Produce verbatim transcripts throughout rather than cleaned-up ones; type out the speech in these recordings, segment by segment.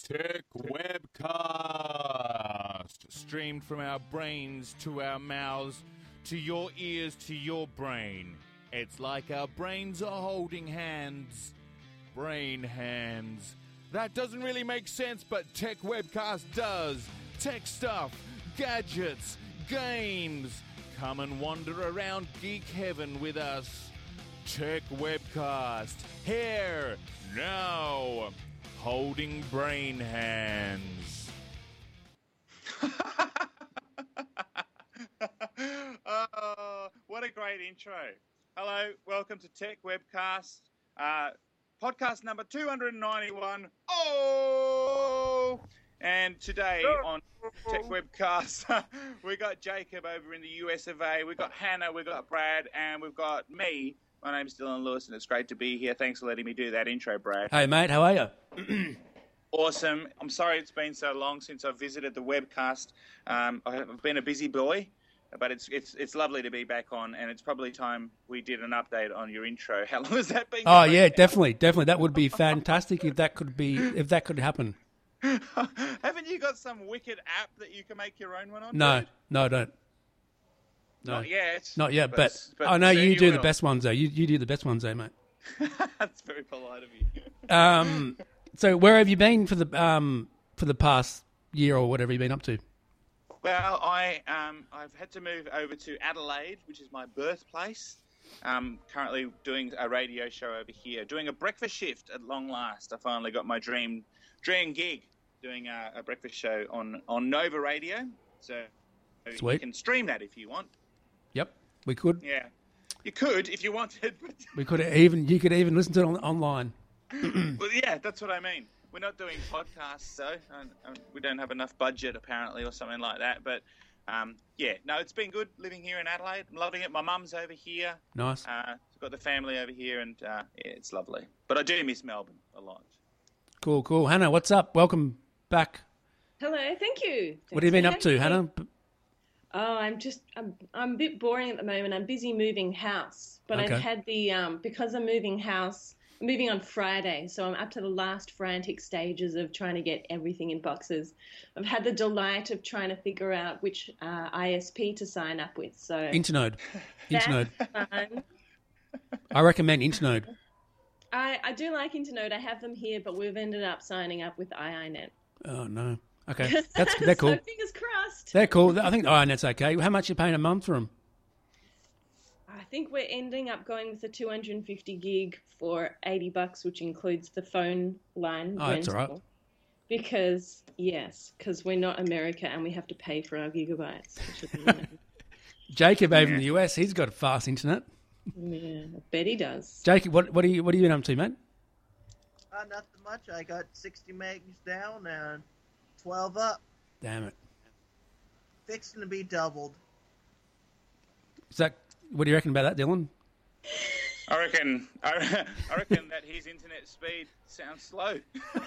Tech Webcast, streamed from our brains to our mouths, to your ears, to your brain. It's like our brains are holding hands. Brain hands. That doesn't really make sense, but Tech Webcast does. Tech stuff, gadgets, games. Come and wander around geek heaven with us. Tech Webcast, here, now. Holding brain hands. Oh, what a great intro. Hello, welcome to Tech Webcast, uh, podcast number two hundred ninety-one. Oh! And today on Tech Webcast, we got Jacob over in the U S of A, we've got Hannah, we've got Brad, and we've got me. My name's Dylan Lewis, and it's great to be here. Thanks for letting me do that intro, Brad. Hey, mate, how are you? Awesome. I'm sorry it's been so long since I've visited the webcast. Um, I've been a busy boy, but it's it's it's lovely to be back on, and it's probably time we did an update on your intro. How long has that been? Oh yeah, now? definitely, definitely. That would be fantastic if that could be if that could happen. Haven't you got some wicked app that you can make your own one on? No, dude? no, I don't. No. Not yet. Not yet, but, but, but I know you, you do will. the best ones, though. You you do the best ones, though, mate. That's very polite of you. Um, so where have you been for the um for the past year or whatever you've been up to? Well, I um I've had to move over to Adelaide, which is my birthplace. Um, currently doing a radio show over here, doing a breakfast shift at long last. I finally got my dream dream gig, doing a, a breakfast show on on Nova Radio. So Sweet. You can stream that if you want. Yep, we could. Yeah, you could if you wanted. But We could even you could even listen to it on, online. well, yeah, that's what I mean. We're not doing podcasts, though. And, and we don't have enough budget, apparently, or something like that. But, um, yeah, no, it's been good living here in Adelaide. I'm loving it. My mum's over here. Nice. Uh, I've got the family over here, and uh, yeah, it's lovely. But I do miss Melbourne a lot. Cool, cool. Hannah, what's up? Welcome back. Hello, thank you. Thanks What have you been for up to, having me. Hannah? Oh, I'm just I'm I'm a bit boring at the moment. I'm busy moving house, but Okay. I've had the um because I'm moving house. I'm moving on Friday, so I'm up to the last frantic stages of trying to get everything in boxes. I've had the delight of trying to figure out which uh, I S P to sign up with. So Internode. that's Internode. fun. I recommend Internode. I I do like Internode. I have them here, but we've ended up signing up with I I net. Oh no. Okay, that's they're cool. So fingers crossed. They're cool. I think oh, that's okay. How much are you paying a month for them? I think we're ending up going with the two hundred fifty gig for eighty bucks, which includes the phone line Oh, that's rental. all right. Because, yes, because we're not America and we have to pay for our gigabytes. Which is, annoying. Jacob over in the U S, he's got fast internet. Yeah, I bet he does. Jacob, what what are you what are you been up to, mate? Uh, nothing much. I got sixty megs down and twelve up. Damn it. Fixing to be doubled. Is that what do you reckon about that, Dylan? I reckon, I, I reckon that his internet speed sounds slow.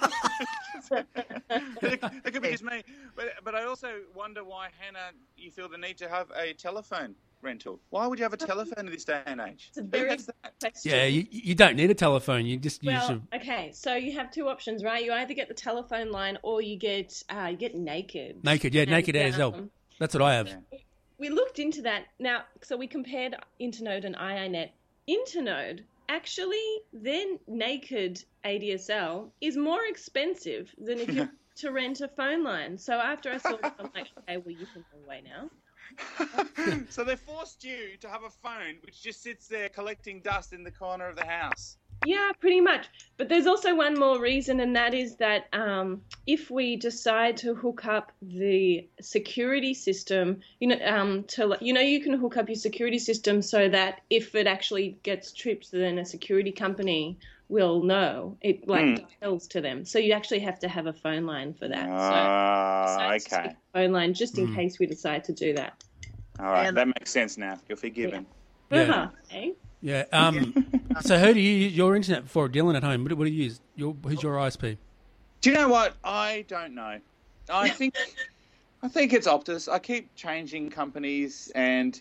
it, it could be just me, but but I also wonder why, Hannah, you feel the need to have a telephone rental. Why would you have a telephone in this day and age? It's a Who very has that? question. Yeah, you, you don't need a telephone. You just use Well, a okay, so you have two options, right? You either get the telephone line or you get uh, you get naked. naked. Yeah, And, naked A S L. um, That's what I have. Yeah. We looked into that. Now, so we compared Internode and I I net. Internode, actually, their naked A D S L is more expensive than if you to rent a phone line. So after I saw it, I'm like, okay, well, you can go away now. So they forced you to have a phone which just sits there collecting dust in the corner of the house. Yeah, pretty much. But there's also one more reason, and that is that um, if we decide to hook up the security system, you know, um, to you know, you can hook up your security system so that if it actually gets tripped, then a security company will know. It like Mm. dials to them. So you actually have to have a phone line for that. Ah, so decided to okay. get a phone line just in Mm. case we decide to do that. All right, And- that makes sense now. You're forgiven. Yeah. Uh-huh, eh? Yeah. Um. so who do you use your internet for, Dylan, at home? What, do- what do you use? Your who's your I S P? Do you know what? I don't know. I think I think it's Optus. I keep changing companies, and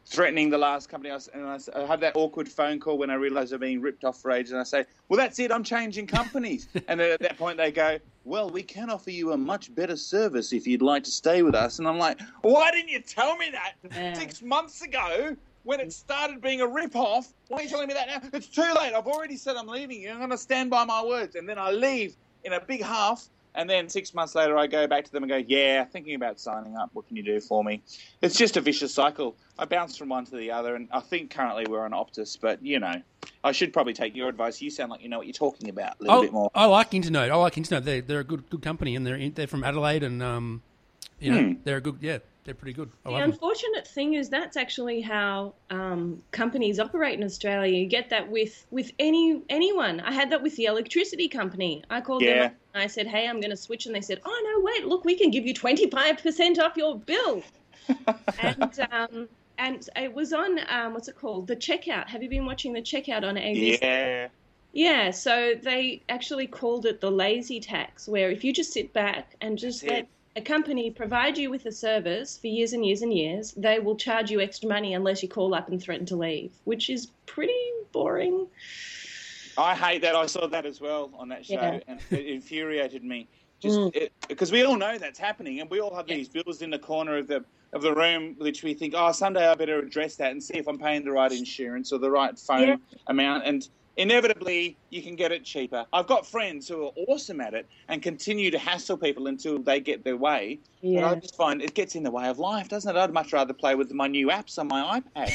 threatening the last company. I, was, and I, I had that awkward phone call when I realised I'm being ripped off for ages. And I say, well, that's it. I'm changing companies. And then at that point they go, well, we can offer you a much better service if you'd like to stay with us. And I'm like, why didn't you tell me that Yeah. six months ago when it started being a rip-off? Why are you telling me that now? It's too late. I've already said I'm leaving. I'm going to stand by my words. And then I leave in a big huff. And then six months later, I go back to them and go, yeah, thinking about signing up. What can you do for me? It's just a vicious cycle. I bounce from one to the other, and I think currently we're on Optus. But, you know, I should probably take your advice. You sound like you know what you're talking about a little Oh, bit more. I like Internote. I like Internote. They're, they're a good good company, and they're in, they're from Adelaide, and, um, you know, Hmm. they're a good, yeah, they're pretty good. I The like them. unfortunate thing is that's actually how um, companies operate in Australia. You get that with, with any anyone. I had that with the electricity company. I called Yeah. them up and I said, hey, I'm going to switch. And they said, oh, no, wait, look, we can give you twenty-five percent off your bill. and um, and it was on, um, what's it called? The Checkout. Have you been watching The Checkout on A B C? Yeah. Yeah, so they actually called it the lazy tax, where if you just sit back and just That's let it. a company provide you with a service for years and years and years, they will charge you extra money unless you call up and threaten to leave, which is pretty boring. I hate that. I saw that as well on that show, Yeah. and it infuriated me. Just Mm. it, because we all know that's happening, and we all have these bills in the corner of the of the room, which we think, oh, someday I better address that and see if I'm paying the right insurance or the right phone Yeah. amount. And inevitably, you can get it cheaper. I've got friends who are awesome at it and continue to hassle people until they get their way. But Yeah. I just find it gets in the way of life, doesn't it? I'd much rather play with my new apps on my iPad.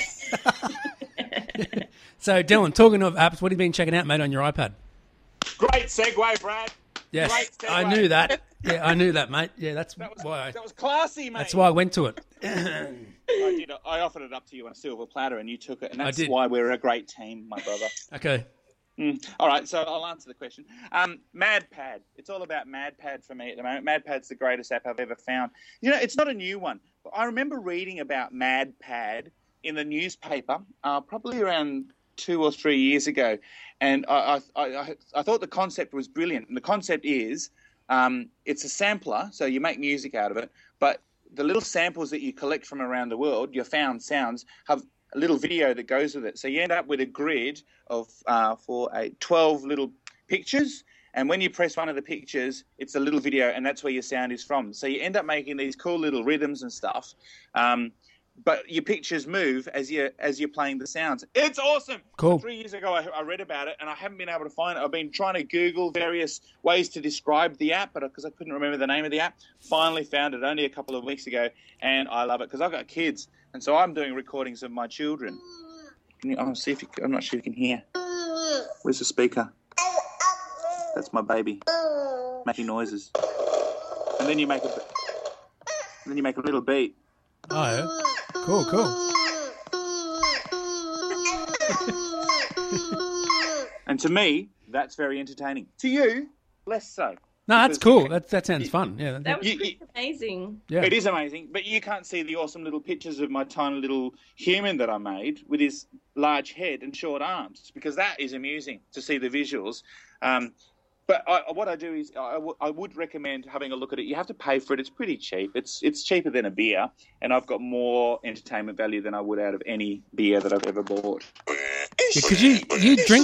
So, Dylan, talking of apps, what have you been checking out, mate, on your iPad? Great segue, Brad. Yes, Great segue. I knew that. Yeah, I knew that, mate. Yeah, that's That was, why. I, that was classy, mate. that's why I went to it. I did. I offered it up to you on a silver platter, and you took it, and I that's did. why we're a great team, my brother. Okay. Mm. All right, so I'll answer the question. Um, MadPad. It's all about MadPad for me at the moment. MadPad's the greatest app I've ever found. You know, it's not a new one. But I remember reading about MadPad in the newspaper, uh, probably around two or three years ago, and I, I, I, I thought the concept was brilliant. And the concept is, um, it's a sampler, so you make music out of it, but the little samples that you collect from around the world, your found sounds, have a little video that goes with it. So you end up with a grid of uh, for a twelve little pictures, and when you press one of the pictures, it's a little video, and that's where your sound is from. So you end up making these cool little rhythms and stuff, um, but your pictures move as you as you're playing the sounds. It's awesome. Cool. Three years ago, I, I read about it, and I haven't been able to find it. I've been trying to Google various ways to describe the app, but because I couldn't remember the name of the app, finally found it only a couple of weeks ago, and I love it because I've got kids, and so I'm doing recordings of my children. Can you, I'll see if you, I'm not sure you can hear. Where's the speaker? That's my baby making noises, and then you make a, and then you make a little beat. Oh, yeah. Cool, cool. And to me, that's very entertaining. To you, less so. No, that's Because- cool. That that sounds fun. Yeah. that- That was You- pretty amazing. yeah. It is amazing, but you can't see the awesome little pictures of my tiny little human that I made with his large head and short arms, because that is amusing to see the visuals. Um, but I, what I do is I, w- I would recommend having a look at it. You have to pay for it. It's pretty cheap. It's it's cheaper than a beer, and I've got more entertainment value than I would out of any beer that I've ever bought. Because you you drink.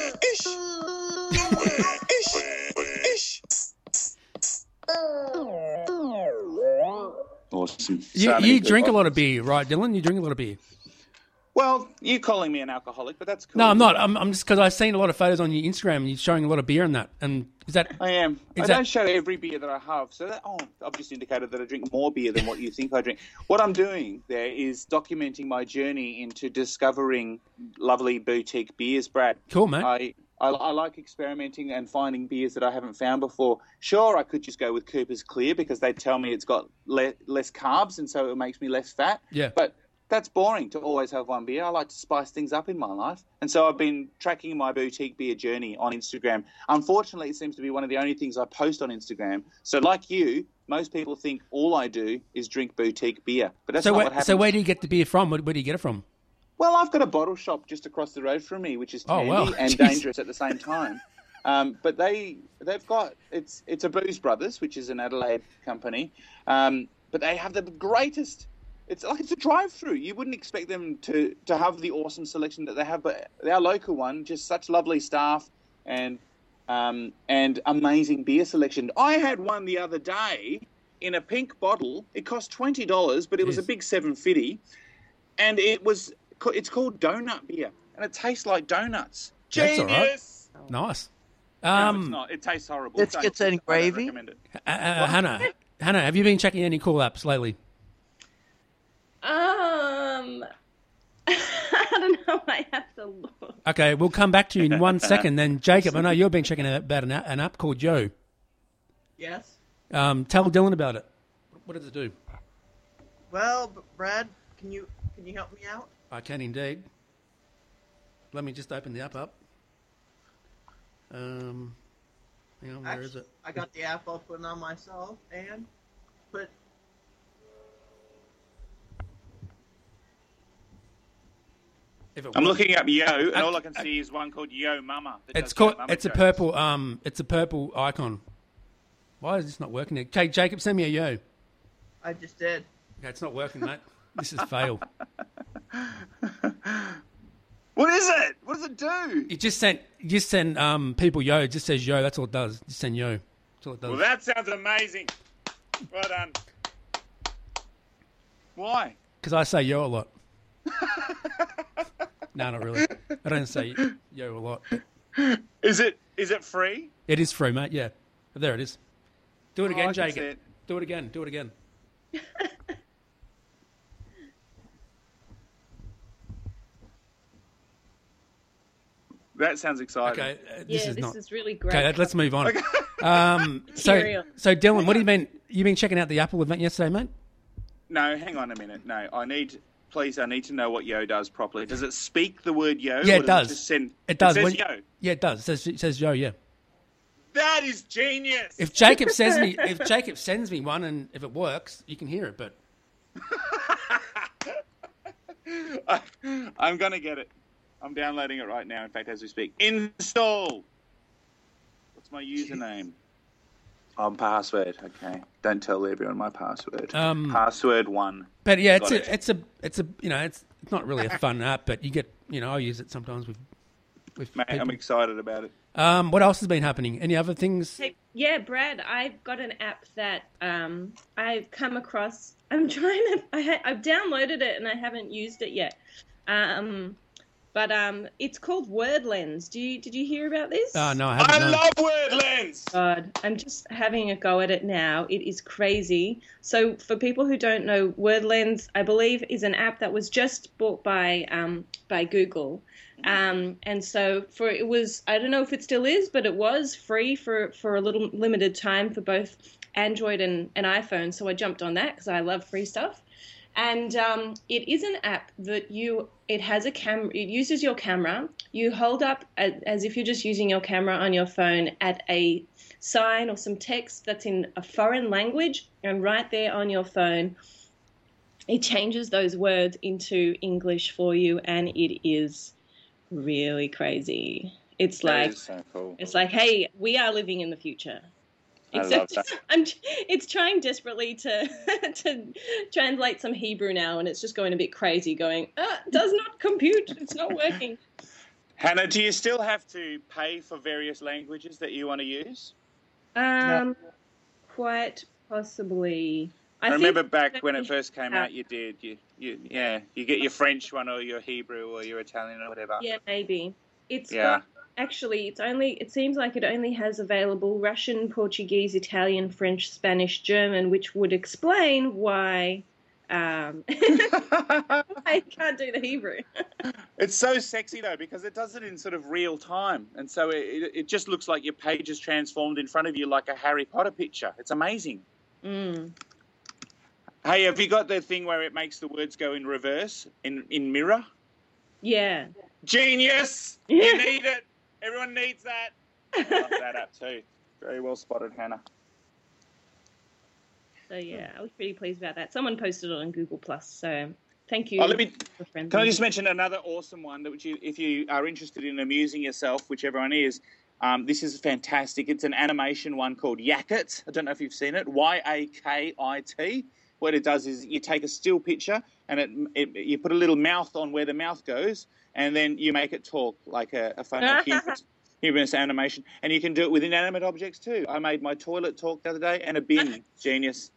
Awesome. You, So many you good drink a ones. lot of beer, right, Dylan? You drink a lot of beer. Well, you're calling me an alcoholic, but that's cool. No, I'm not. I'm, I'm just because I've seen a lot of photos on your Instagram and you're showing a lot of beer in that. And is that I am. Is I that- don't show every beer that I have. So that, oh, I've just indicated that I drink more beer than what you think I drink. What I'm doing there is documenting my journey into discovering lovely boutique beers, Brad. cool, mate? I, I, I like experimenting and finding beers that I haven't found before. Sure, I could just go with Cooper's Clear because they tell me it's got le- less carbs and so it makes me less fat. Yeah. But that's boring to always have one beer. I like to spice things up in my life. And so I've been tracking my boutique beer journey on Instagram. Unfortunately, it seems to be one of the only things I post on Instagram. So like you, most people think all I do is drink boutique beer. But that's so not where, what happens. so where do you get the beer from? Where, where do you get it from? Well, I've got a bottle shop just across the road from me, which is Oh, handy wow. and Jeez. dangerous at the same time. Um, but they they've got it's it's a Booze Brothers, which is an Adelaide company. Um, but they have the greatest It's like it's a drive-through. You wouldn't expect them to, to have the awesome selection that they have, but our local one, just such lovely staff and um, and amazing beer selection. I had one the other day in a pink bottle. It cost twenty dollars, but it was Jeez. a big seven fifty, and it was it's called donut beer, and it tastes like donuts. That's all right. Genius! Nice. No, Um, it's not. It tastes horrible. Let's Don't- get any I don't gravy. recommend it. uh, uh, Hannah, Hannah, have you been checking any cool apps lately? Um, I don't know. I have to look. Okay, we'll come back to you in one second. Then, Jacob, I know you've been checking out about an app, an app called Yo. Yes. Um, tell Dylan about it. What does it do? Well, B- Brad, can you can you help me out? I can indeed. Let me just open the app up. Um, hang on, where Actually, is it? I got the app open on myself and put. If it I'm works. looking up Yo, and Uh, all I can uh, see is one called Yo Mama. that It's does called. Yo Mama It's a jokes. purple. Um, it's a purple icon. Why is this not working? Okay, Jacob, send me a yo. I just did. Okay, it's not working, mate. This is fail. What is it? What does it do? You just sent. You just send um people yo. It just says yo. That's all it does. Just send yo. That's all it does. Well, that sounds amazing. Well done. Why? Because I say yo a lot. No, not really. I don't say yo a lot. But Is it is it free? it is free, mate. Yeah. There it is. Do it Oh, again, I can see Jacob. it. Do it again. Do it again. That sounds exciting. Okay. uh, this Yeah, is this not. is really great. Okay, let's move on. Um, so, Material. so Dylan, what have you been? You been checking out the Apple event yesterday, mate? No, hang on a minute. No, I need. Please, I need to know what Yo does properly. Does it speak the word Yo? Yeah, or it does. just send, It does. It says When- Yo. Yeah, it does. It says, it says yo. Yeah. That is genius. If Jacob sends me, if Jacob sends me one, and if it works, you can hear it. But I, I'm gonna get it. I'm downloading it right now. In fact, as we speak, install. What's my username? Oh, password. Okay, don't tell everyone my password. Um, password one. but yeah, it's Got it. a, it's a, it's a, you know, it's it's not really a fun app, but you get, you know, I use it sometimes with with Mate, people. I'm excited about it. Um, what else has been happening? Any other things? Hey, yeah, Brad, I've got an app that um, I've come across. I'm trying to. I ha- I've downloaded it and I haven't used it yet. Um, but um, it's called WordLens. Do you did you hear about this? Oh no, I haven't. I no. love WordLens. God, I'm just having a go at it now. It is crazy. So, for people who don't know, WordLens, I believe, is an app that was just bought by um, by Google. Um, and so, for it was, I don't know if it still is, but it was free for, for a little limited time for both Android and, and iPhone. So I jumped on that because I love free stuff. And um, it is an app that you, it has a camera, it uses your camera. You hold up as, as if you're just using your camera on your phone at a sign or some text that's in a foreign language, and right there on your phone, it changes those words into English for you, and it is really crazy. It's That like, is so cool. it's like, hey, we are living in the future. I Except love that. I'm, it's trying desperately to to translate some Hebrew now, and it's just going a bit crazy, going, ah, does not compute, it's not working. Hannah, do you still have to pay for various languages that you want to use? Um, quite possibly. I, I think remember back when it that- first came yeah. out, you did. You, you, yeah, you get your French one or your Hebrew or your Italian or whatever. Yeah, maybe. It's Yeah. got, actually, it's only, it seems like it only has available Russian, Portuguese, Italian, French, Spanish, German, which would explain why um, I can't do the Hebrew. It's so sexy though because it does it in sort of real time, and so it, it, it just looks like your page is transformed in front of you like a Harry Potter picture. It's amazing. Mm. Hey, have you got the thing where it makes the words go in reverse in in mirror? Yeah. Genius! You need it. Everyone needs that. I love that app too. Very well spotted, Hannah. So yeah, I was pretty pleased about that. Someone posted it on Google Plus, so thank you. Oh, let me. for friends. Can I just mention another awesome one that which you, if you are interested in amusing yourself, which everyone is, um, this is fantastic. It's an animation one called Yakit. I don't know if you've seen it. Y A K I T. what it does is you take a still picture and it, it you put a little mouth on where the mouth goes, and then you make it talk like a, a fun a humorous, humorous animation. And you can do it with inanimate objects too. I made my toilet talk the other day and a bin. Genius.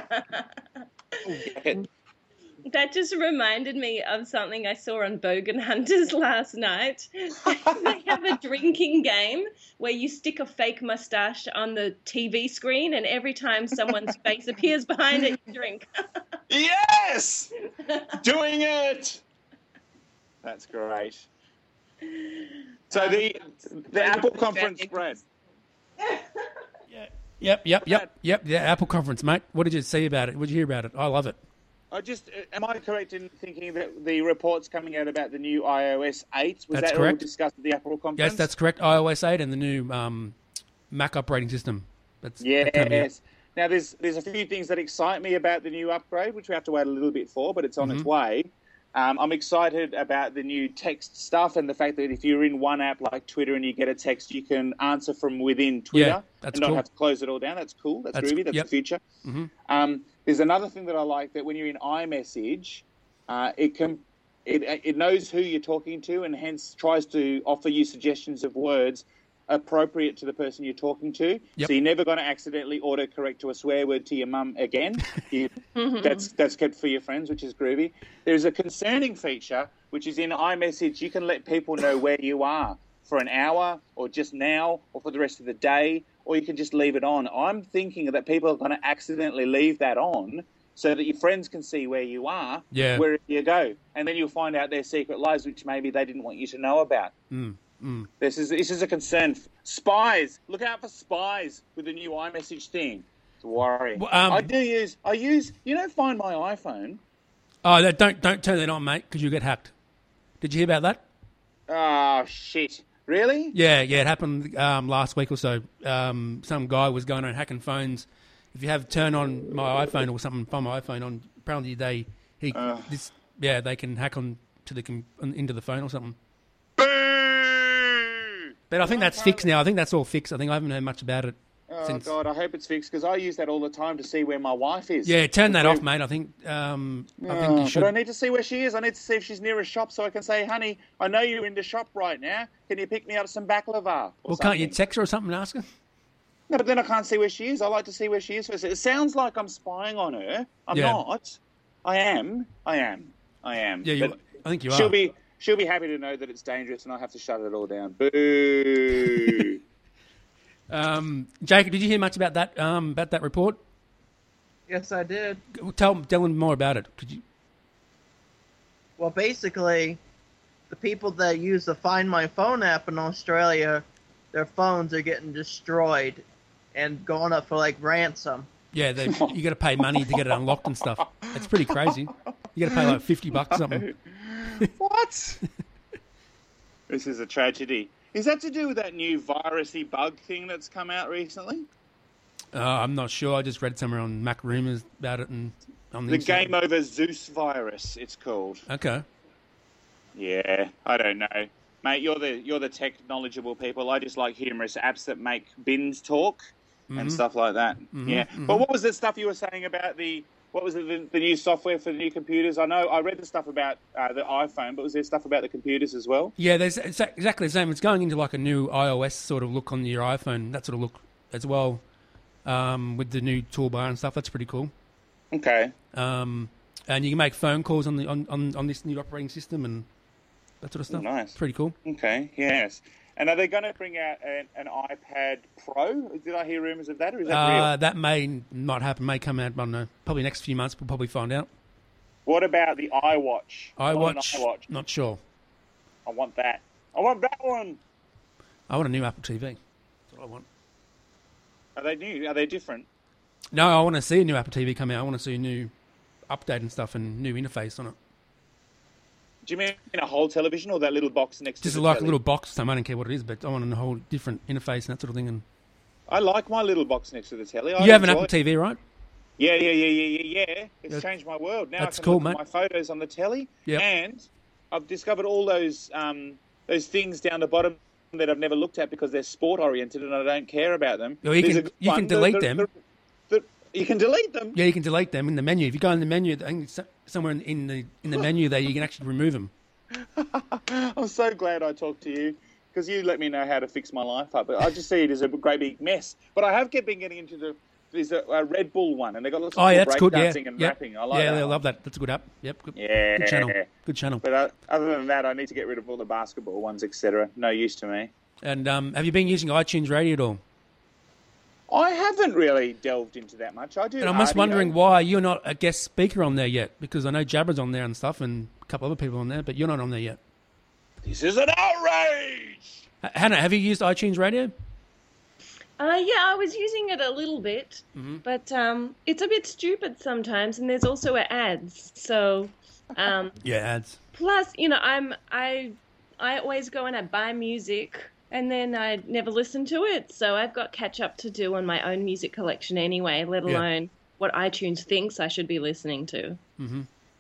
That just reminded me of something I saw on Bogan Hunters last night. They have a drinking game where you stick a fake mustache on the T V screen, and every time someone's face appears behind it, you drink. Yes! Doing it! That's great. So the the Apple conference, Brad. Yep, yep, yep, yep. The Apple conference, mate. What did you see about it? What did you hear about it? I love it. I just am I correct in thinking that the reports coming out about the new iOS eight was That's that correct. all discussed at the Apple conference? Yes, that's correct. iOS eight and the new um, Mac operating system. That's that coming out. Yes. Now there's there's a few things that excite me about the new upgrade, which we have to wait a little bit for, but it's on Mm-hmm. its way. Um, I'm excited about the new text stuff and the fact that if you're in one app like Twitter and you get a text, you can answer from within Twitter Yeah, that's and not cool. have to close it all down. That's cool. That's, That's- groovy. That's yep. the future. Mm-hmm. Um, there's another thing that I like, that when you're in iMessage, uh, it can it it knows who you're talking to and hence tries to offer you suggestions of words appropriate to the person you're talking to. Yep. So you're never going to accidentally autocorrect to a swear word to your mum again. You, that's that's kept for your friends, which is groovy. There's a concerning feature, which is in iMessage. You can let people know where you are for an hour or just now or for the rest of the day, or you can just leave it on. I'm thinking that people are going to accidentally leave that on so that your friends can see where you are, Yeah. wherever you go. And then you'll find out their secret lives, which maybe they didn't want you to know about. Mm, mm. This is this is a concern. Spies, look out for spies with the new iMessage thing. It's worrying. Well, um, I do use I use you know Find My iPhone. Oh, that, don't don't turn that on, mate, because you get hacked. Did you hear about that? Oh shit! Really? Yeah, yeah, it happened um, last week or so. Um, some guy was going on hacking phones. If you have turn on my iPhone or something, find my iPhone on. Apparently, they he Uh. this yeah they can hack on to the com- into the phone or something. Boo! But I think that's fixed now. I think that's all fixed. I think I haven't heard much about it Oh since. god, I hope it's fixed because I use that all the time to see where my wife is. Yeah, turn that Where- off, mate. I think um, I think Oh, you should. But I need to see where she is. I need to see if she's near a shop so I can say, honey, I know you're in the shop right now. Can you pick me up some baklava? Or Well, can't you something? text her or something and ask her? No, but then I can't see where she is. I like to see where she is first. It sounds like I'm spying on her. I'm Yeah. not. I am. I am. I am. Yeah, you, But I think you she'll are. be she'll be happy to know that it's dangerous and I have to shut it all down. Boo. Um, Jacob, did you hear much about that? Um, about that report? Yes, I did. Tell tell them more about it. Could you? Well, basically, the people that use the Find My Phone app in Australia, their phones are getting destroyed and going up for like ransom. Yeah, they, you got to pay money to get it unlocked and stuff. It's pretty crazy. You got to pay like fifty bucks or something. What? This is a tragedy. Is that to do with that new virusy bug thing that's come out recently? Uh, I'm not sure. I just read somewhere on Mac Rumors about it and on the, The internet. Game Over Zeus virus, it's called. Okay. Yeah, I don't know. Mate, you're the you're the tech knowledgeable people. I just like humorous apps that make bins talk and stuff like that. Yeah. But what was the stuff you were saying about the what was it, the, the new software for the new computers? I know I read the stuff about uh, the iPhone, but was there stuff about the computers as well? Yeah, there's it's exactly the same. It's going into like a new iOS sort of look on your iPhone. That sort of look as well, um, with the new toolbar and stuff. That's pretty cool. Okay. Um, and you can make phone calls on the on, on, on this new operating system and that sort of stuff. Nice. Pretty cool. Okay. Yes. And are they going to bring out an, an iPad Pro? Did I hear rumours of that, or is that Uh, real? that may not happen. May come out. I don't know. Probably next few months. We'll probably find out. What about the iWatch? I want an iWatch. iWatch. Not sure. I want that. I want that one. I want a new Apple T V. That's what I want. Are they new? Are they different? No, I want to see a new Apple T V come out. I want to see a new update and stuff and new interface on it. Do you mean a whole television or that little box next Just to the like telly? a little box. So I don't care what it is, but I want a whole different interface and that sort of thing. And I like my little box next to the telly. I you have an enjoy Apple it. T V, right? Yeah, yeah, yeah, yeah, yeah, yeah. It's That- changed my world. Now that's I can cool, look mate. at my photos on the telly, Yep. and I've discovered all those um, those things down the bottom that I've never looked at because they're sport oriented and I don't care about them. Well, you There's can- a good you can one. The- delete the- them. the- the- You can delete them. Yeah, you can delete them in the menu. If you go in the menu, I think it's somewhere in, in the in the menu there, you can actually remove them. I'm so glad I talked to you because you let me know how to fix my life up. But I just see it as a great big mess. But I have been getting into the there's a, a Red Bull one, and they got lots of Oh, yeah, cool that's good. breakdancing Yeah, and yep. rapping. I like yeah, that. they one. love that. That's a good app. Yep. Good, Yeah, good channel. Good channel. But uh, other than that, I need to get rid of all the basketball ones, et cetera. No use to me. And um, have you been using iTunes Radio at all? I haven't really delved into that much. I do. And I'm just audio. wondering why you're not a guest speaker on there yet, because I know Jabber's on there and stuff, and a couple other people on there, but you're not on there yet. This is an outrage. H- Hannah, have you used iTunes Radio? Uh, yeah, I was using it a little bit, Mhm. but um, it's a bit stupid sometimes, and there's also ads. So, um, Yeah, ads. plus, you know, I'm I I always go and I buy music, and then I never listen to it. So I've got catch up to do on my own music collection anyway, let Yeah. alone what iTunes thinks I should be listening to. Mm-hmm.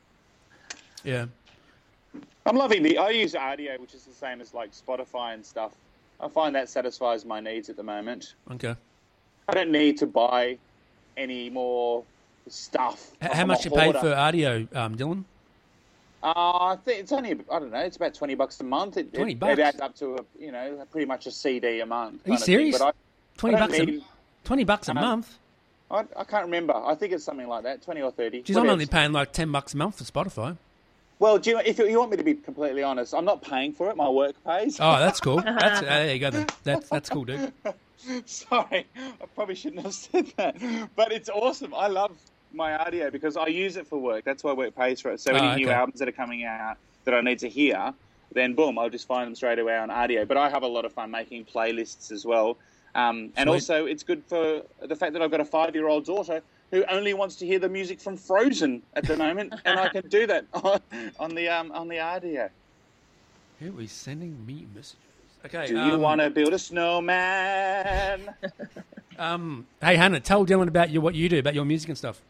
Yeah. I'm loving the. I use audio, which is the same as like Spotify and stuff. I find that satisfies my needs at the moment. Okay. I don't need to buy any more stuff. H- I'm how a much you pay hoarder. for audio, um, Dylan? Uh, I think it's only, I don't know, it's about twenty bucks a month. It, twenty it, bucks? It adds up to, a, you know, pretty much a C D a month. Are you kind of thing. serious? But Twenty I don't bucks. need- A, Twenty bucks a Um, month. I, I can't remember. I think it's something like that, twenty or thirty. Geez, I'm Whatever. only paying like ten bucks a month for Spotify. Well, do you, if you want me to be completely honest, I'm not paying for it. My work pays. Oh, that's cool. That's, uh, there you go then. That's that's cool, dude. Sorry, I probably shouldn't have said that. But it's awesome. I love my audio because I use it for work. That's why work pays for it. So Oh, any new okay. albums that are coming out that I need to hear, then boom, I'll just find them straight away on audio. But I have a lot of fun making playlists as well. Um, and Sweet. also, it's good for the fact that I've got a five-year-old daughter who only wants to hear the music from Frozen at the moment, and I can do that on, on the um, on the audio. Who is sending me messages? Okay. Do um, you want to build a snowman? Um, hey, Hannah, tell Dylan about your, what you do, about your music and stuff.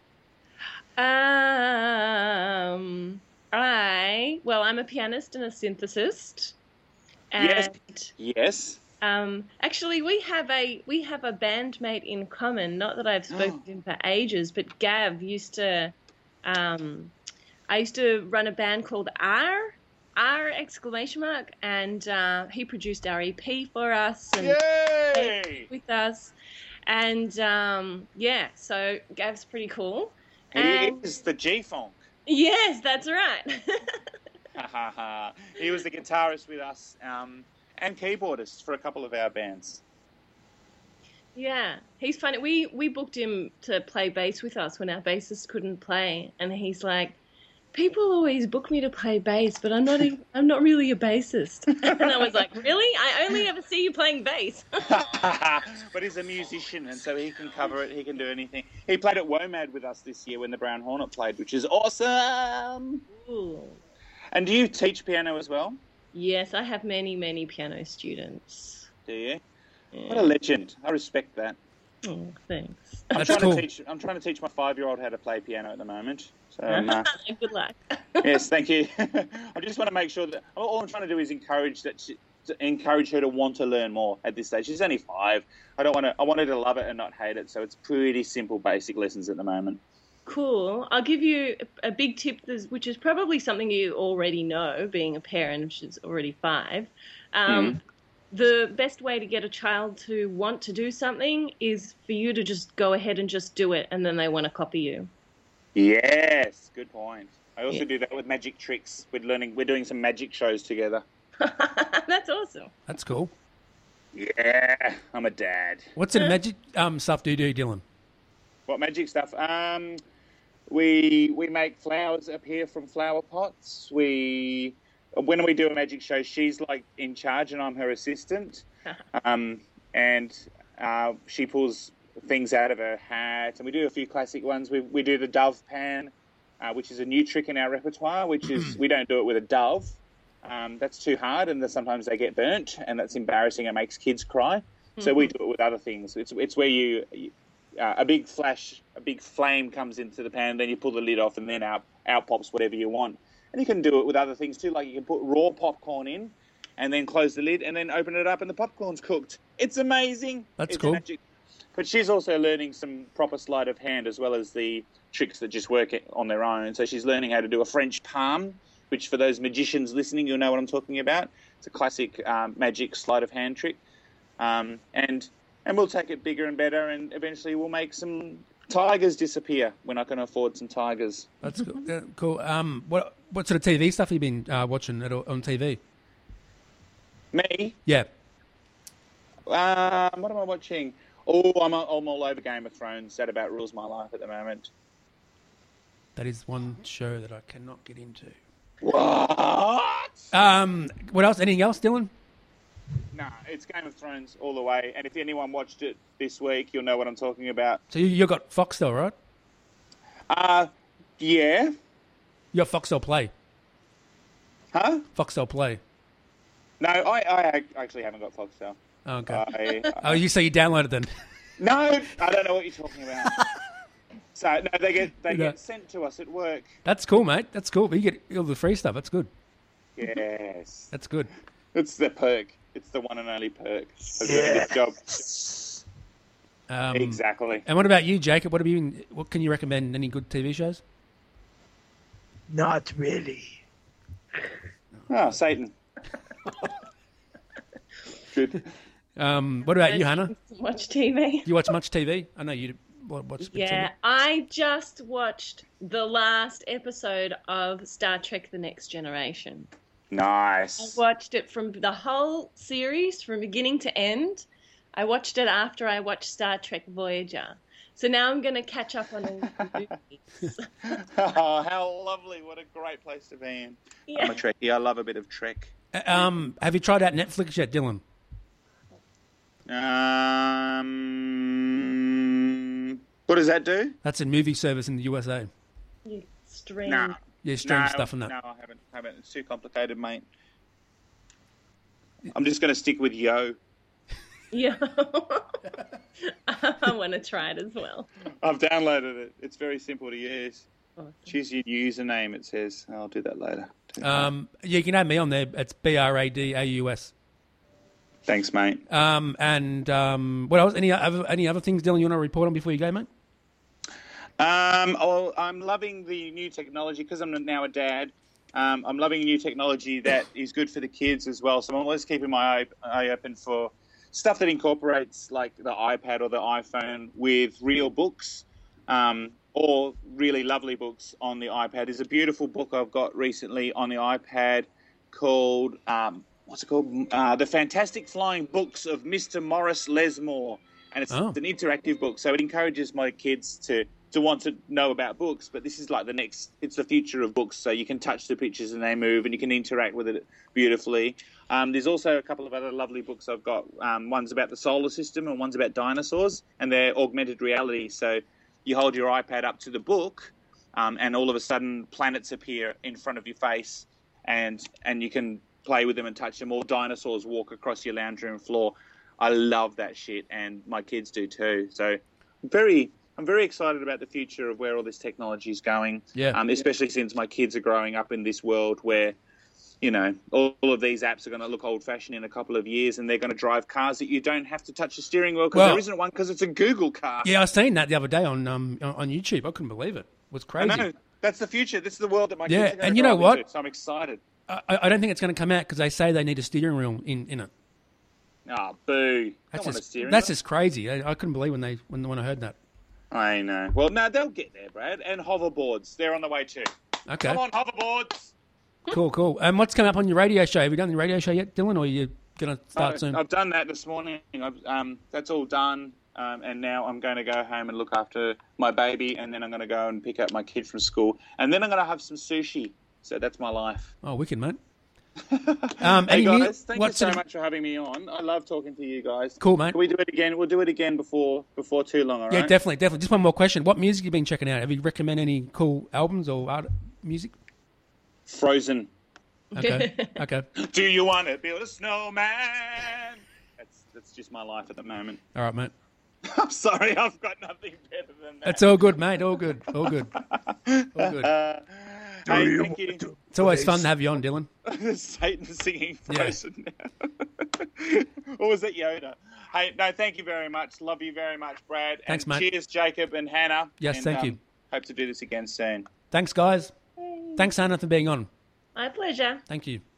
Um, I well, I'm a pianist and a synthesist, and Yes. Yes. um, actually, we have a we have a bandmate in common. Not that I've spoken to him for ages, but Gav used to. Um, I used to run a band called R R exclamation mark, and uh, he produced our E P for us and Yay! with us, and um, yeah, so Gav's pretty cool. He And is the G-Funk. yes, that's right. Ha, ha, ha. He was the guitarist with us um, and keyboardist for a couple of our bands. Yeah, he's funny. We we booked him to play bass with us when our bassist couldn't play, and he's like, "People always book me to play bass, but I'm not. A, I'm not really a bassist." And I was like, "Really? I only ever see you playing bass." But he's a musician, and so he can cover it. He can do anything. He played at WOMAD with us this year when the Brown Hornet played, which is awesome. Ooh. And do you teach piano as well? Yes, I have many many piano students. Do you? Yeah. What a legend! I respect that. Oh, thanks. I'm That's trying cool. to teach. I'm trying to teach my five-year-old how to play piano at the moment. So um, uh, Good luck. yes, thank you. I just want to make sure that all I'm trying to do is encourage that she, to encourage her to want to learn more at this stage. She's only five. I don't want to. I want her to love it and not hate it. So it's pretty simple, basic lessons at the moment. Cool. I'll give you a a big tip, which is probably something you already know, being a parent. She's already five. Um, Mhm. The best way to get a child to want to do something is for you to just go ahead and just do it, and then they want to copy you. Yes, good point. I also Yeah. do that with magic tricks. We're learning. We're doing some magic shows together. That's awesome. That's cool. Yeah, I'm a dad. What sort of magic um, stuff do you do, Dylan? What magic stuff? Um, we we make flowers appear from flower pots. We when we do a magic show, she's like in charge and I'm her assistant. Um, and uh, she pulls things out of her hat, and we do a few classic ones. We we do the dove pan, uh, which is a new trick in our repertoire. Which is we don't do it with a dove. Um, that's too hard, and then sometimes they get burnt, and that's embarrassing. It makes kids cry. So we do it with other things. It's it's where you, uh, a big flash, a big flame comes into the pan, then you pull the lid off, and then out out pops whatever you want. And you can do it with other things too, like you can put raw popcorn in, and then close the lid, and then open it up, and the popcorn's cooked. It's amazing. That's it's cool. Magic. but she's also learning some proper sleight of hand as well as the tricks that just work on their own. So she's learning how to do a French palm, which for those magicians listening, you'll know what I'm talking about. It's a classic um, magic sleight of hand trick. Um, and and we'll take it bigger and better, and eventually we'll make some tigers disappear when I can afford some tigers. That's cool. Yeah, cool. Um, what what sort of T V stuff have you been uh, watching at, on T V? Me? Yeah. Um, what am I watching? Oh, I'm, I'm all over Game of Thrones. That about rules my life at the moment. That is one show that I cannot get into. What? Um, what else? Anything else, Dylan? Nah, it's Game of Thrones all the way. And if anyone watched it this week, you'll know what I'm talking about. So you you got Foxtel, right? Uh, yeah. You got Foxtel Play. Huh? Foxtel Play. No, I, I actually haven't got Foxtel. Oh, okay. I, oh, you say you downloaded then? No, I don't know what you're talking about. So no, they get they Yeah. get sent to us at work. That's cool, mate. That's cool. But you get all the free stuff. That's good. Yes, That's good. it's the perk. It's the one and only perk of doing this job. Um, Exactly. And what about you, Jacob? What have you? Been, what can you recommend? Any good T V shows? Not really. Oh, Satan. Good. Um, what about you, Hannah? Watch T V. You watch much T V? I know you wa- watch. a bit of Yeah, T V. I just watched the last episode of Star Trek: The Next Generation. I Nice. watched it from the whole series, from beginning to end. I watched it after I watched Star Trek Voyager. So now I'm going to catch up on all the movies. Oh, how lovely. What a great place to be in. I'm Yeah. a Trekkie. I love a bit of Trek. Uh, Um, have you tried out Netflix yet, Dylan? Um, what does that do? That's a movie service in the U S A. You stream. Nah. Yeah, stream no, stuff and that. No, I haven't. haven't. It's too complicated, mate. I'm just going to stick with Yo. Yeah. I want to try it as well. I've downloaded it. It's very simple to use. Awesome. Choose your username, it says. I'll do that later. Um, yeah, you can add me on there. It's B R A D A U S. Thanks, mate. Um, and um, what else? Any other any other things, Dylan, you want to report on before you go, mate? Um, oh, I'm loving the new technology because I'm now a dad. Um, I'm loving new technology that is good for the kids as well. So I'm always keeping my eye, eye open for stuff that incorporates like the iPad or the iPhone with real books um, or really lovely books on the iPad. There's a beautiful book I've got recently on the iPad called, um, what's it called? Uh, The Fantastic Flying Books of Mister Morris Lesmore. And it's, Oh. it's an interactive book, so it encourages my kids to, to want to know about books. But this is like the next, it's the future of books, so you can touch the pictures and they move and you can interact with it beautifully. Um, there's also a couple of other lovely books I've got. Um, one's about the solar system and one's about dinosaurs, and they're augmented reality. So you hold your iPad up to the book um, and all of a sudden planets appear in front of your face and, and you can play with them and touch them, or dinosaurs walk across your lounge room floor. I love that shit, and my kids do too. So I'm very, I'm very excited about the future of where all this technology is going. Yeah. Um, especially since my kids are growing up in this world where, you know, all, all of these apps are going to look old-fashioned in a couple of years, and they're going to drive cars that you don't have to touch the steering wheel because Well- there isn't one because it's a Google car. Yeah, I was saying that the other day on um on on YouTube. I couldn't believe it. It was I crazy. know. That's the future. This is the world that my Yeah, kids are going and to you know drive what? into, so I'm excited. I, I don't think it's going to come out because they say they need a steering wheel in, in it. Oh, boo. That's Don't want a just steering that's wheel. just crazy. I, I couldn't believe when they when when I heard that. I know. Well, no, they'll get there, Brad. And hoverboards. They're on the way too. Okay, Come on, hoverboards. cool, cool. And what's coming up on your radio show? Have you done the radio show yet, Dylan, or are you going to start Uh, soon? I've done that this morning. I've, um, that's all done. Um, and now I'm going to go home and look after my baby, and then I'm going to go and pick up my kid from school, and then I'm going to have some sushi. So that's my life. Oh, wicked, mate. Um, Hey any new- guys, thank you what so sort of- much for having me on. I love talking to you guys. Cool, mate. Can we do it again? We'll do it again before before too long, all right? Yeah, definitely, definitely. Just one more question. What music have you been checking out? Have you recommend any cool albums or art music? Frozen. Okay, okay. Do you want to build a snowman? That's that's just my life at the moment. All right, mate. I'm sorry, I've got nothing better than that. It's all good, mate. All good, all good, all good. Uh, Do hey, you thank you. want to It's always play fun to have you on, Dylan. Satan singing Yeah. Frozen now. Or was that Yoda? Hey, no, thank you very much. Love you very much, Brad. Thanks, and mate. Cheers, Jacob and Hannah. Yes, and, thank um, you. Hope to do this again soon. Thanks, guys. Thanks, Hannah, for being on. My pleasure. Thank you.